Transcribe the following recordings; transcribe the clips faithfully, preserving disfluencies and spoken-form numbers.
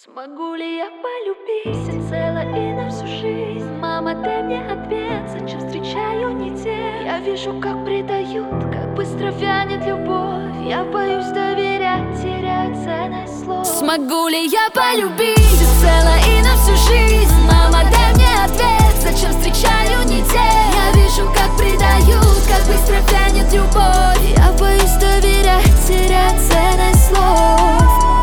Смогу ли я полюбить всецело и на всю жизнь? Мама, дай мне ответ, зачем встречаю не тех? Я вижу, как предают, как быстро вянет любовь. Я боюсь доверять, теряю ценность слов. Смогу ли я полюбить всецело и на всю жизнь? Мама, дай мне ответ, зачем встречаю не тех? Я вижу, как предают, как быстро вянет любовь. Я боюсь доверять, теряю ценность слов.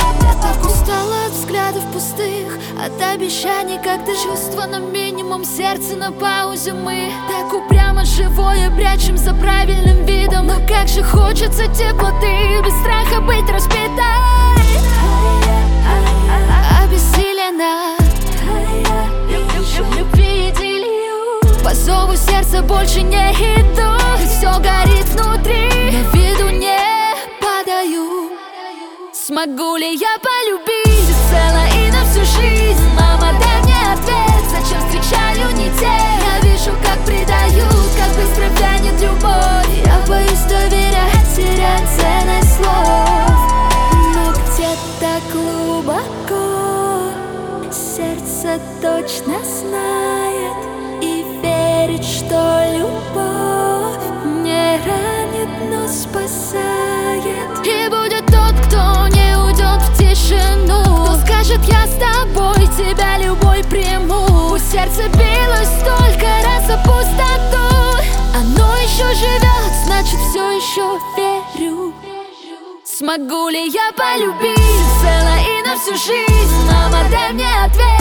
Пустых, от обещаний, когда чувства на минимум, сердце на паузе. Мы так упрямо живое прячем за правильным видом. Но как же хочется теплоты, без страха быть разбитой. Обессилена любви идиллию. По зову сердца больше не иду. Все горит внутри, но виду не подаю. Смогу ли я полюбить цело и на всю жизнь? Мама, дай мне ответ, зачем встречаю не тех? Я вижу, как предают, как быстро вянет любовь. Я боюсь доверять, терять ценность слов. Но где-то глубоко сердце точно знает и верит, что любовь не ранит, но спасает. И будет тот, кто не уйдет в тишину, кто скажет: я с тобой, тебя любой приму. Пусть сердце билось столько раз за пустоту, оно еще живет, значит все еще верю. Смогу ли я полюбить цело и на всю жизнь? Мама, дай мне ответ,